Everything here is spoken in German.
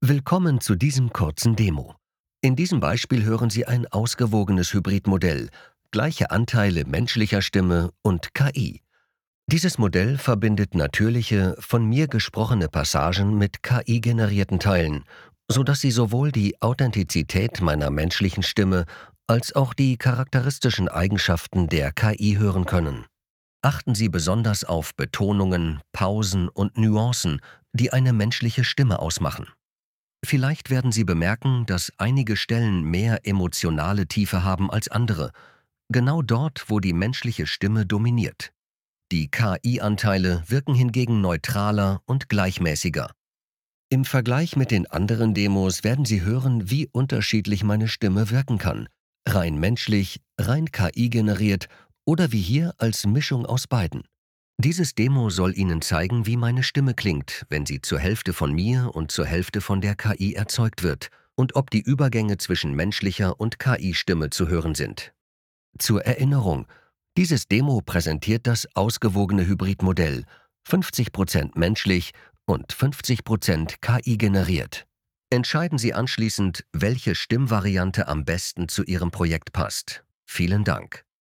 Willkommen zu diesem kurzen Demo. In diesem Beispiel hören Sie ein ausgewogenes Hybridmodell, gleiche Anteile menschlicher Stimme und KI. Dieses Modell verbindet natürliche, von mir gesprochene Passagen mit KI-generierten Teilen, sodass Sie sowohl die Authentizität meiner menschlichen Stimme als auch die charakteristischen Eigenschaften der KI hören können. Achten Sie besonders auf Betonungen, Pausen und Nuancen, die eine menschliche Stimme ausmachen. Vielleicht werden Sie bemerken, dass einige Stellen mehr emotionale Tiefe haben als andere, genau dort, wo die menschliche Stimme dominiert. Die KI-Anteile wirken hingegen neutraler und gleichmäßiger. Im Vergleich mit den anderen Demos werden Sie hören, wie unterschiedlich meine Stimme wirken kann. Rein menschlich, rein KI-generiert oder wie hier als Mischung aus beiden. Dieses Demo soll Ihnen zeigen, wie meine Stimme klingt, wenn sie zur Hälfte von mir und zur Hälfte von der KI erzeugt wird und ob die Übergänge zwischen menschlicher und KI-Stimme zu hören sind. Zur Erinnerung, dieses Demo präsentiert das ausgewogene Hybridmodell, 50% menschlich und 50% KI generiert. Entscheiden Sie anschließend, welche Stimmvariante am besten zu Ihrem Projekt passt. Vielen Dank.